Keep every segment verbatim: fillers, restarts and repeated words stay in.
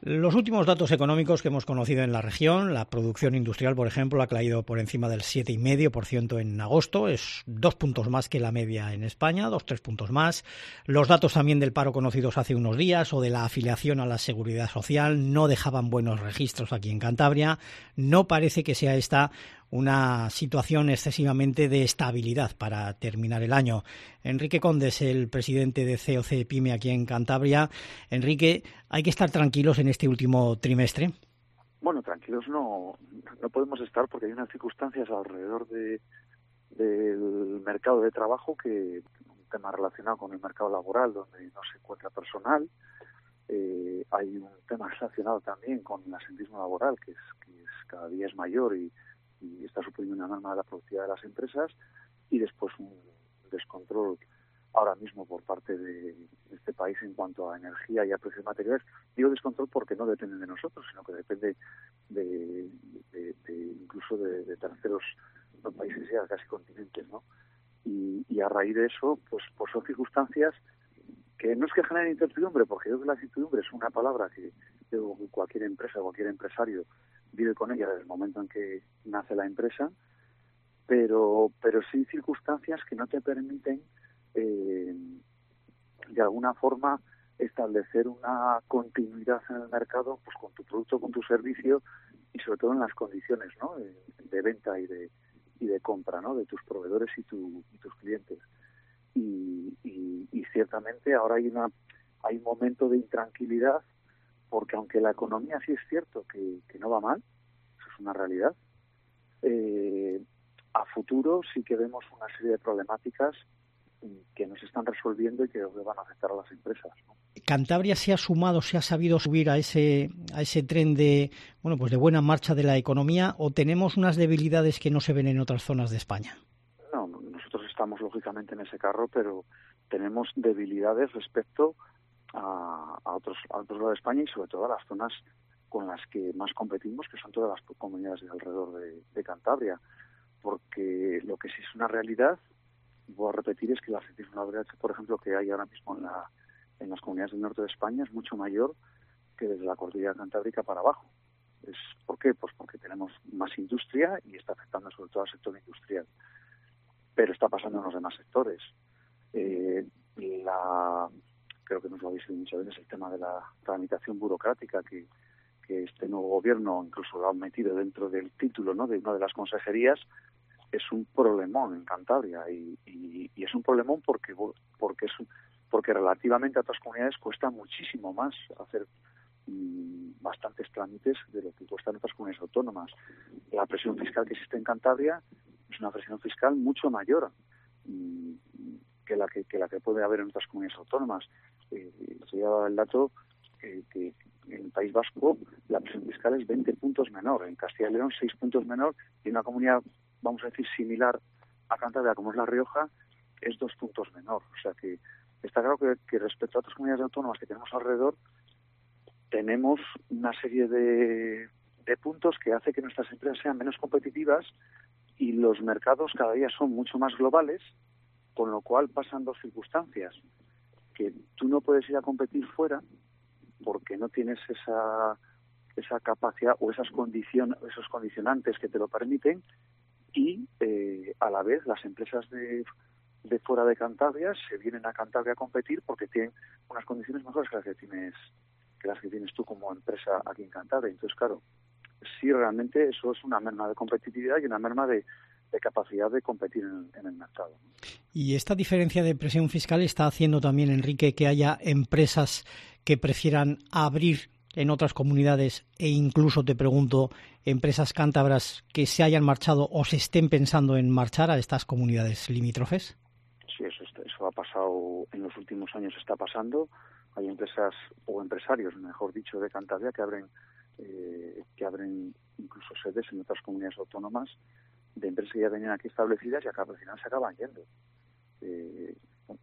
Los últimos datos económicos que hemos conocido en la región, la producción industrial, por ejemplo, ha caído por encima del siete coma cinco por ciento en agosto, es dos puntos más que la media en España, dos, tres puntos más. Los datos también del paro conocidos hace unos días o de la afiliación a la Seguridad Social no dejaban buenos registros aquí en Cantabria. No parece que sea esta una situación excesivamente de estabilidad para terminar el año. Enrique Condes, el presidente de C O C Pyme aquí en Cantabria. Enrique, ¿hay que estar tranquilos en este último trimestre? Bueno, tranquilos no, no podemos estar porque hay unas circunstancias alrededor de, del mercado de trabajo, que un tema relacionado con el mercado laboral donde no se encuentra personal. Eh, hay un tema relacionado también con el absentismo laboral, que es, que es cada día es mayor y y está suponiendo una merma de la productividad de las empresas, y después un descontrol ahora mismo por parte de este país en cuanto a energía y a precios de materiales. Digo descontrol porque no depende de nosotros, sino que depende de, de, de incluso de, de terceros no países, ya casi continentes, ¿no? Y, y a raíz de eso, pues, pues son circunstancias que no es que generen incertidumbre, porque yo creo que la incertidumbre es una palabra que digo, cualquier empresa, cualquier empresario vive con ella desde el momento en que nace la empresa, pero pero sí circunstancias que no te permiten eh, de alguna forma establecer una continuidad en el mercado, pues con tu producto, con tu servicio y sobre todo en las condiciones, ¿no?, de, de venta y de y de compra, ¿no?, de tus proveedores y, tu, y tus clientes. Y, y, y ciertamente ahora hay una hay un momento de intranquilidad, porque aunque la economía sí es cierto que, que no va mal, eso es una realidad, eh, a futuro sí que vemos una serie de problemáticas que nos están resolviendo y que van a afectar a las empresas, ¿no? Cantabria se ha sumado, se ha sabido subir a ese a ese tren de bueno pues de buena marcha de la economía, ¿o tenemos unas debilidades que no se ven en otras zonas de España? No, nosotros estamos lógicamente en ese carro, pero tenemos debilidades respecto a, a otros a otros lados de España y sobre todo a las zonas con las que más competimos, que son todas las comunidades de alrededor de, de Cantabria, porque lo que sí es una realidad, voy a repetir, es que la absentismo laboral, por ejemplo, que hay ahora mismo en, la, en las comunidades del norte de España es mucho mayor que desde la cordillera cantábrica para abajo. Es, ¿por qué? Pues porque tenemos más industria y está afectando sobre todo al sector industrial. Pero está pasando en los demás sectores. Eh, la, creo que nos lo habéis dicho muchas veces, el tema de la tramitación burocrática que, que este nuevo gobierno incluso lo ha metido dentro del título, ¿no?, de una de las consejerías, es un problemón en Cantabria y, y, y es un problemón porque porque es porque relativamente a otras comunidades cuesta muchísimo más hacer mmm, bastantes trámites de lo que cuestan otras comunidades autónomas. La presión fiscal que existe en Cantabria es una presión fiscal mucho mayor mmm, que la que, que la que puede haber en otras comunidades autónomas. Eh, se lleva el dato que, que en el País Vasco la presión fiscal es veinte puntos menor, en Castilla y León seis puntos menor, y en una comunidad, vamos a decir, similar a Cantabria, como es La Rioja, es dos puntos menor. O sea que está claro que, que respecto a otras comunidades autónomas que tenemos alrededor, tenemos una serie de, de puntos que hace que nuestras empresas sean menos competitivas y los mercados cada día son mucho más globales, con lo cual pasan dos circunstancias: que tú no puedes ir a competir fuera porque no tienes esa esa capacidad o esas condiciones, esos condicionantes que te lo permiten, y eh, a la vez las empresas de, de fuera de Cantabria se vienen a Cantabria a competir porque tienen unas condiciones mejores que las que tienes que las que tienes tú como empresa aquí en Cantabria. Entonces, claro, sí, realmente eso es una merma de competitividad y una merma de, de capacidad de competir en, en el mercado. Y esta diferencia de presión fiscal está haciendo también, Enrique, que haya empresas que prefieran abrir en otras comunidades e incluso, te pregunto, empresas cántabras que se hayan marchado o se estén pensando en marchar a estas comunidades limítrofes. Sí, eso, eso ha pasado en los últimos años, está pasando. Hay empresas o empresarios, mejor dicho, de Cantabria que abren eh, que abren incluso sedes en otras comunidades autónomas de empresas que ya venían aquí establecidas y acá al final se acaban yendo. Eh,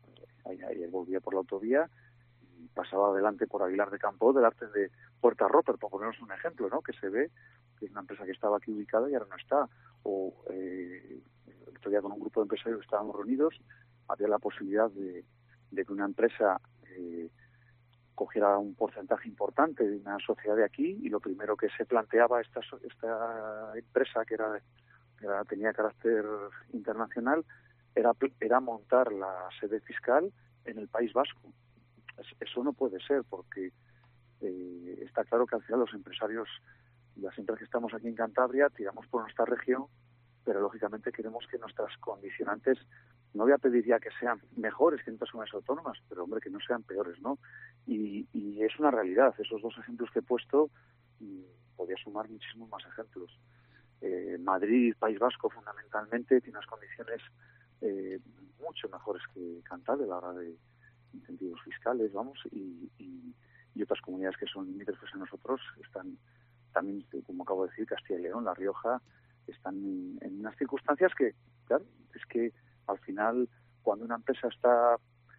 ayer volvía por la autovía y pasaba adelante por Aguilar de Campo, delante de Puerta Roper, por ponernos un ejemplo, ¿no?, que se ve que es una empresa que estaba aquí ubicada y ahora no está. O eh, el otro día con un grupo de empresarios que estábamos reunidos, había la posibilidad de, de que una empresa eh, cogiera un porcentaje importante de una sociedad de aquí, y lo primero que se planteaba esta esta empresa, que era, que era tenía carácter internacional, era era montar la sede fiscal en el País Vasco. Eso no puede ser, porque eh, está claro que al final los empresarios, las empresas que estamos aquí en Cantabria, tiramos por nuestra región, pero lógicamente queremos que nuestras condicionantes, no voy a pedir ya que sean mejores que en otras comunidades autónomas, pero hombre, que no sean peores, ¿no? Y, y es una realidad. Esos dos ejemplos que he puesto, mmm, podría sumar muchísimos más ejemplos. Eh, Madrid, País Vasco, fundamentalmente, tiene unas condiciones eh, mucho mejores que Cantabria a la hora de incentivos fiscales, vamos, y, y, y otras comunidades que son limítrofes a nosotros están también, como acabo de decir, Castilla y León, La Rioja, están en, en unas circunstancias que, claro, es que al final, cuando una empresa está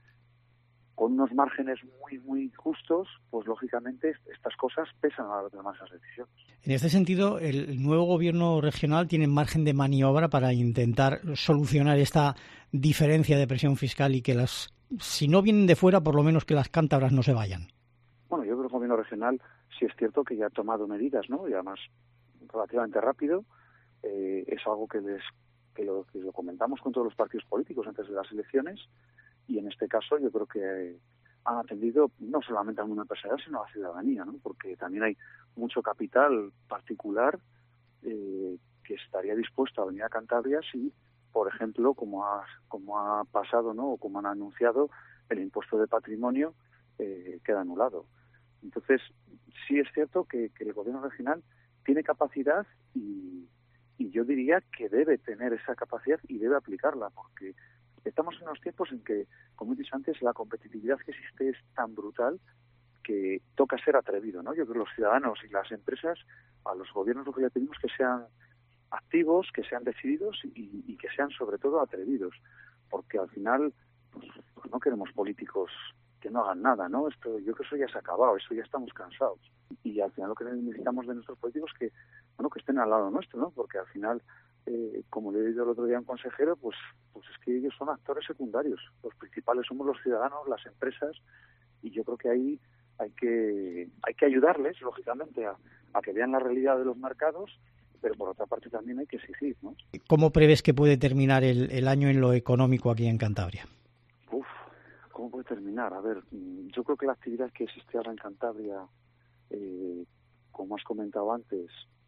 con unos márgenes muy, muy justos, pues lógicamente estas cosas pesan a la hora de tomar esas decisiones. En este sentido, el nuevo gobierno regional tiene margen de maniobra para intentar solucionar esta diferencia de presión fiscal y que las, si no vienen de fuera, por lo menos que las cántabras no se vayan. Bueno, yo creo que el gobierno regional sí es cierto que ya ha tomado medidas, ¿no? Y además relativamente rápido. Eh, es algo que les que lo, que lo comentamos con todos los partidos políticos antes de las elecciones, y en este caso yo creo que han atendido no solamente al mundo empresarial, sino a la ciudadanía, ¿no? Porque también hay mucho capital particular eh, que estaría dispuesto a venir a Cantabria si, por ejemplo, como ha, como ha pasado, ¿no? O como han anunciado, el impuesto de patrimonio eh, queda anulado. Entonces, sí es cierto que, que el gobierno regional tiene capacidad, y, y yo diría que debe tener esa capacidad y debe aplicarla, porque estamos en unos tiempos en que, como he dicho antes, la competitividad que existe es tan brutal que toca ser atrevido, ¿no? Yo creo que los ciudadanos y las empresas, a los gobiernos lo que le pedimos es que sean activos, que sean decididos y, y que sean sobre todo atrevidos, porque al final pues, pues no queremos políticos que no hagan nada, ¿no? Esto, yo creo que eso ya se ha acabado, eso ya estamos cansados. Y al final lo que necesitamos de nuestros políticos es que, bueno, que estén al lado nuestro, ¿no? Porque al final, eh, como le he dicho el otro día a un consejero, pues, pues es que ellos son actores secundarios. Los principales somos los ciudadanos, las empresas, y yo creo que ahí hay que hay que ayudarles, lógicamente, a, a que vean la realidad de los mercados, pero por otra parte también hay que exigir, ¿no? ¿Cómo prevés que puede terminar el, el año en lo económico aquí en Cantabria? Uf, ¿cómo puede terminar? A ver, yo creo que la actividad que existe ahora en Cantabria, eh, como has comentado antes,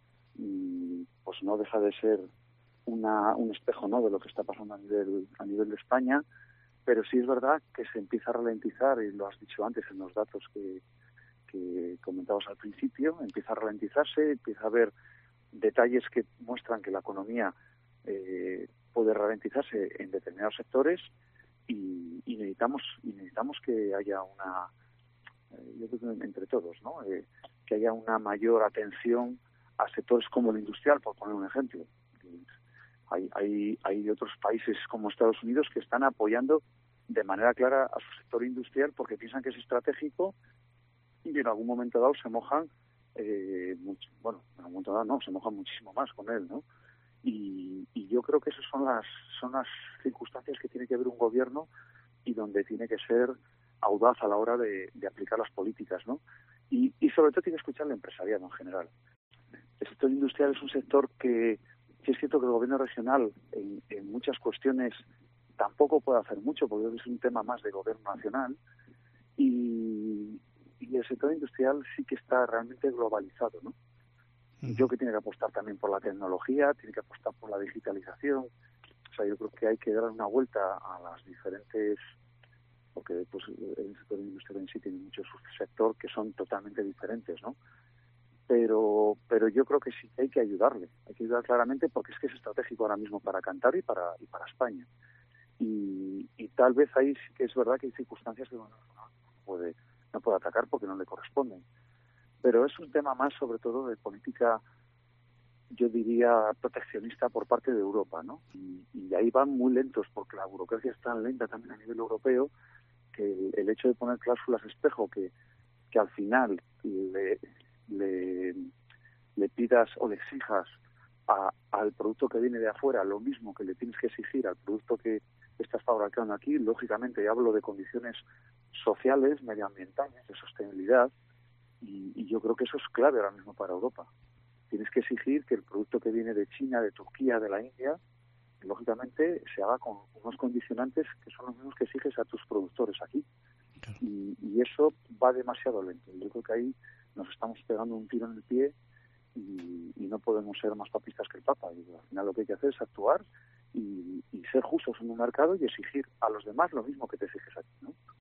pues no deja de ser una, un espejo, ¿no?, de lo que está pasando a nivel a nivel de España, pero sí es verdad que se empieza a ralentizar, y lo has dicho antes en los datos que, que comentabas al principio, empieza a ralentizarse, empieza a haber detalles que muestran que la economía eh, puede ralentizarse en determinados sectores, y, y necesitamos y necesitamos que haya una, eh, yo creo que entre todos, ¿no?, eh, que haya una mayor atención a sectores como el industrial, por poner un ejemplo. Hay, hay, hay otros países como Estados Unidos que están apoyando de manera clara a su sector industrial porque piensan que es estratégico, y en algún momento dado se mojan, eh, mucho, bueno, en algún momento dado no, se mojan muchísimo más con él, ¿no? Y, y yo creo que esas son las, son las circunstancias que tiene que ver un gobierno, y donde tiene que ser audaz a la hora de, de aplicar las políticas, ¿no? Y, y sobre todo tiene que escuchar al empresariado en general. El sector industrial es un sector que, que es cierto que el gobierno regional en, en muchas cuestiones tampoco puede hacer mucho, porque es un tema más de gobierno nacional, y, y el sector industrial sí que está realmente globalizado, ¿no? Uh-huh. Yo creo que tiene que apostar también por la tecnología, tiene que apostar por la digitalización. O sea, yo creo que hay que dar una vuelta a las diferentes, porque pues el sector industrial en sí tiene muchos subsectores que son totalmente diferentes, ¿no? Pero pero yo creo que sí hay que ayudarle, hay que ayudar claramente, porque es que es estratégico ahora mismo para Cantabria y para y para España. Y, y tal vez ahí sí que es verdad que hay circunstancias que bueno, no puede no puede atacar porque no le corresponden. Pero es un tema más, sobre todo, de política, yo diría, proteccionista por parte de Europa, ¿no? Y, y ahí van muy lentos, porque la burocracia es tan lenta también a nivel europeo, que el, el hecho de poner cláusulas espejo que, que al final le, le, le pidas o le exijas a, al producto que viene de afuera lo mismo que le tienes que exigir al producto que estás fabricando aquí, lógicamente, y hablo de condiciones sociales, medioambientales, de sostenibilidad, y, y yo creo que eso es clave ahora mismo para Europa. Tienes que exigir que el producto que viene de China, de Turquía, de la India, lógicamente se haga con unos condicionantes que son los mismos que exiges a tus productores aquí. Claro. Y, y eso va demasiado lento. Yo creo que ahí nos estamos pegando un tiro en el pie y, y no podemos ser más papistas que el Papa. Y al final lo que hay que hacer es actuar y, y ser justos en un mercado y exigir a los demás lo mismo que te exiges a ti.